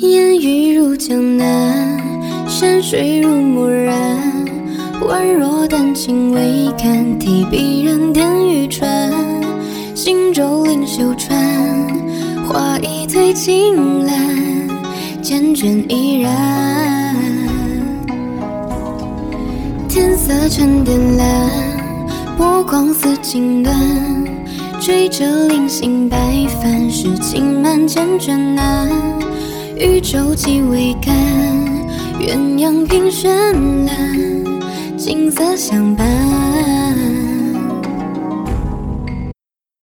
烟雨如江南，山水如墨染，宛若丹青未看，提笔人点玉川，行舟临秀川，画一推青蓝，缱绻依然。天色沉靛蓝，波光似锦缎，追着零星白帆，诗情满缱绻难。渔舟几桅杆，鸳鸯凭绚烂，景色相伴。